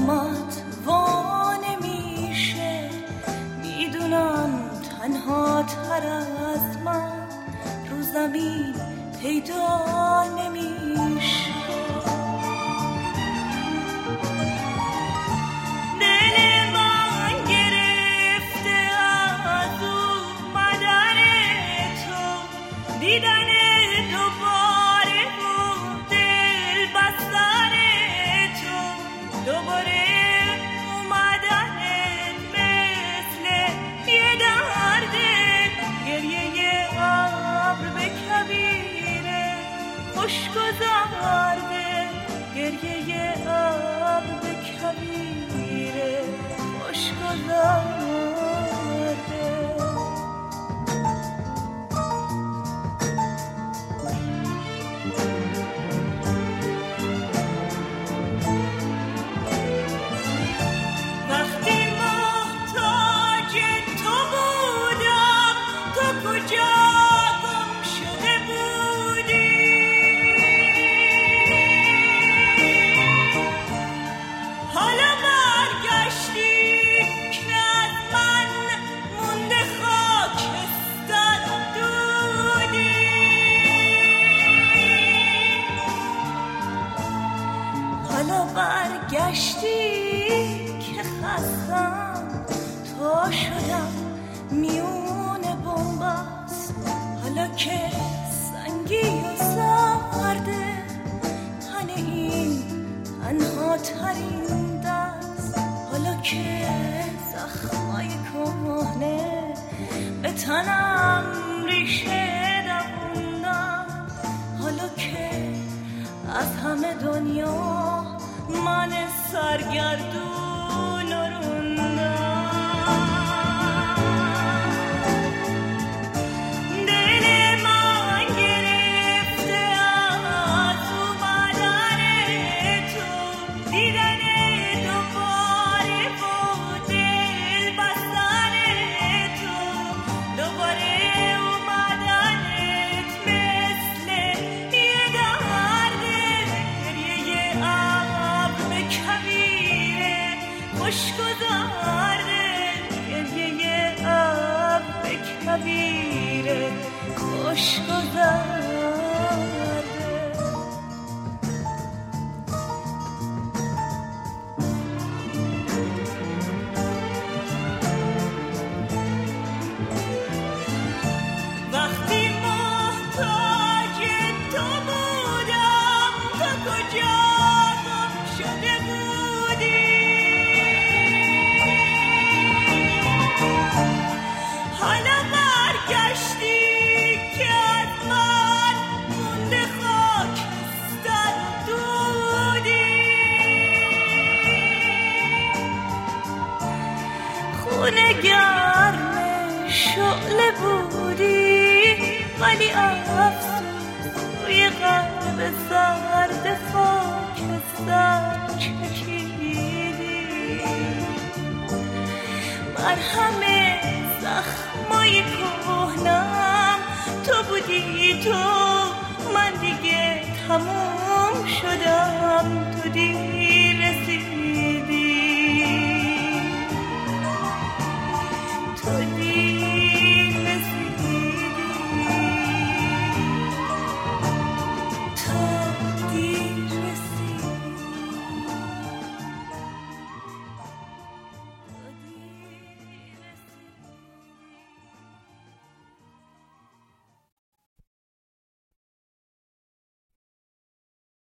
آمد وا نمیشه، میدونم تنها تر از من رو زمین پیدا نمیشه. دل من گرفته از اومدن تو، دیدن دوباره و دل بستن تو، دوباره اومدنت مثل یه درده، گریه ابر به کبیره خوش گذرده، گریه ابر به کبیره خوش گذرده. برگشتی که خستم تا شدم میونه بنبست، حالا که سنگی و سرده تن این تنها ترین دست، حالا که زخمای کهنه به تنم ریشه دووندم، حالا که از همه دنیا من سرگردون روندم. دل من گرفته از اومدن تو، دیدن دوباره و دل بستن تو، دوباره اومدنت مثل یه درده، گریه کبیره خوش گذرده، گریه ابر به کبیره خوش گذرده. وقتی محتاج تو بودم تو کجا شده بودی، حالا برگشتی که از من مونده خاکستر دودی. خونه گرم شعله بودی ولی افسوس روی قلب سرد خاکستر چکیدی. مرهم زخمای کهنم تو بودی، تو من دیگه تموم شدم تو دیگه